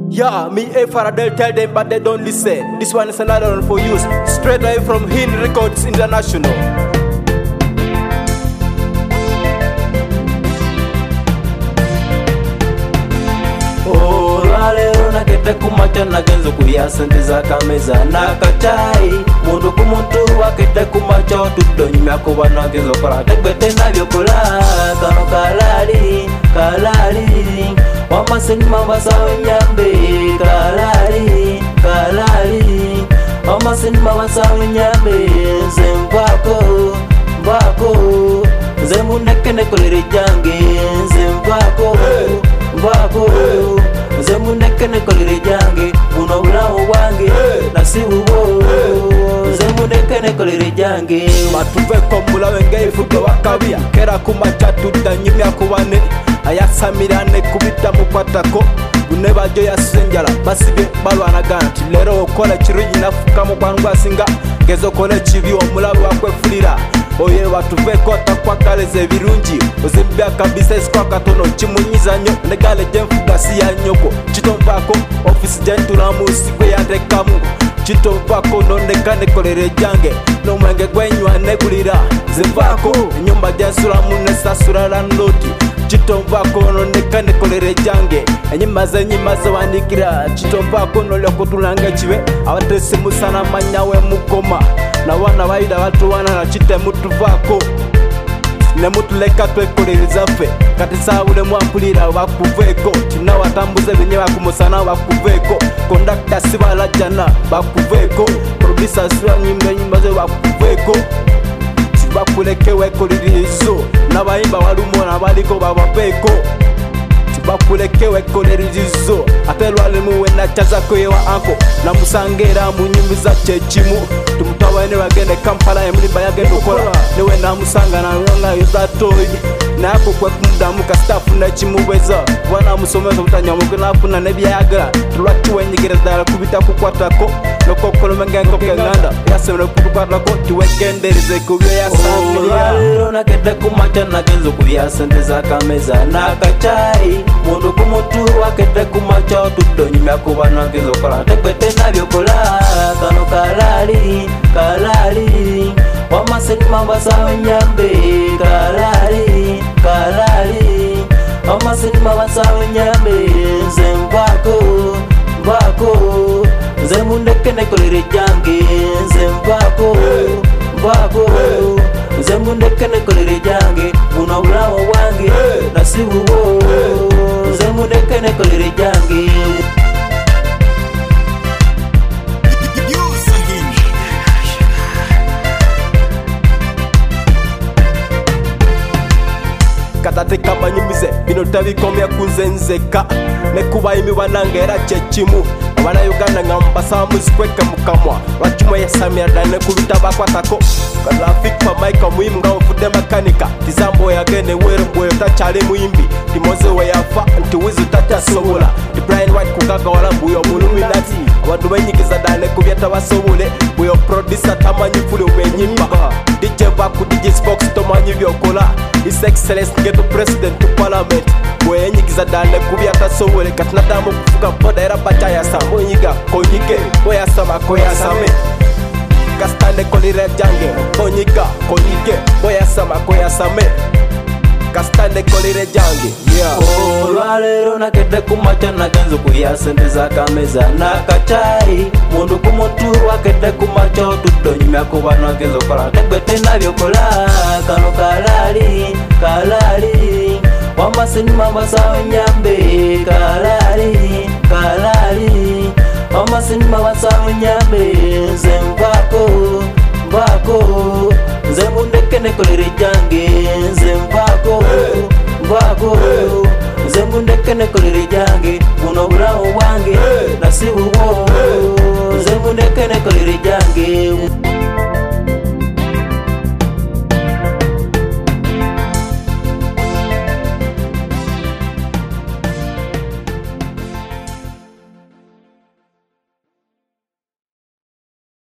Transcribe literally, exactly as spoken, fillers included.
Yeah, me A Faradel tell them but they don't listen. This one is another one for you, straight away from Hin Records International. Oh, lero nakete kumacha nagenzo kuyasenteza kameza nakachai mundu kumuntu wakete kumacha tutto nyumya kuba nagenzo kola tegbete nabyo kola kano kalali kalali wamaseni mabasawe nyambe kalali kalali wamaseni mabasawe nyambe zembako mbako zemunekene kolere jange zembako mbako zemunekene kolere jange uno bulawo wange nasibuwo zemunekene kolere jange matuve komula wenge ifuto wakabia kera kumacha tutanyimya kubane ayasamirane kubita mukwatako bune bajo yasenjala basige balwanagana ti lero okola kirungi nafuka mu kwangu singa gezo kola kibi omulabu wakwefulira oye batuveko atakwakaleza ebirungi ozimbya kabisa esikwa katono kimunyiza nnyo negale gyenfugasi ya nnyoko kitonvaako ofisi gyentulamu sigwe yandekamu kitonvaako nondekane kolere jange n'omwenge gwenywa negulira zivaako enyumba gyensulamu nesasula landlodi kitonvaako nondekane kolere jange enyimaze enyimaze wandikira kitonvaako nolekutulanga kibe abatesimusana manyawe mukoma nawana bayida batuwana nakite mutuvako nemutuleka twekolerezaffe kati saabule mwampulira bakuveko tina watambuze binye bakumusana bakuveko kondakta sibalajana bakuveko producer siwa nyimba nyimba ze bakuveko tibakuleke wekolerizo nabayimba walumona baliko babapeko bakuleke wekolerizo ate lwalimu wenachazako yewa anko namusangera mu nyimbi za kyekimu tumutawane bagende Kampala emulimba yagenda okola newe namusanga nalonga yozatoyi nako kwekumudamu kastafu nekimubweza bwana musomesa butanyamuke nafuna nebyayagala tulwaki wenyigire ddala kubita kukwatako nokokolomengengoko kenganda yasemere kutukwatako tiwegendereze kubyo yasamira lero nakete kumacha nagenzo kuyasenteza kameza nakachai mundu kumutu wakete kumacha tutto nyumya kuba nagenzo kola tegbete nabyo kola kano kalali kalali wamaseni mabasawe nyambe kalali kalali wamaseni mabasawe nyambe zembako mbako zemunekene kolere jange zembako mbako zemunekene kolere jange uno bulawo wange nasibuwo zemunekene kolere jange katate kabanyumize bino tabikomya kunzenzeka nekuba imibananga era kyekimu abana Uganda nga mbasa muzikweke mukamwa lwakimwe yasamira dane kubita bakwatako traffic pa Mike muhimu nga ofude makanika tizambo yagene werembwe takyali muyimbi timoze we yafa nti wizi tatyasobola ti Brian White kugaga walambu yo muluminati abantu benyigiza dane kubyata basobole buyo producer tamanyi fuli ubenyimba D J baku D J Spox tomanyi byokola His Excellence Ngeto President to Parliament bwenyigiza dane kubyata sobole katinadamu kufuka boda era bacha yasambo nyiga konyike oyasama koyasame kastane kolire jange konyika konyike oyasama koyasame kastane kolire jange yeah oh lwalero nakete kumacha nagenzo kuyasenteza kameza nakachai mundu kumutu wakete kumacha tutto nyumya kuba nagenzo kola tegbete nabyo kola kano kalali kalali wamaseni mabasawe nyambe kalali kalali wamaseni mabasawe nyambe zembako mbako zemunekene kolere jange zembako mbako zemunekene kolere jange uno bulawo wange nasibuwo zemunekene kolere jange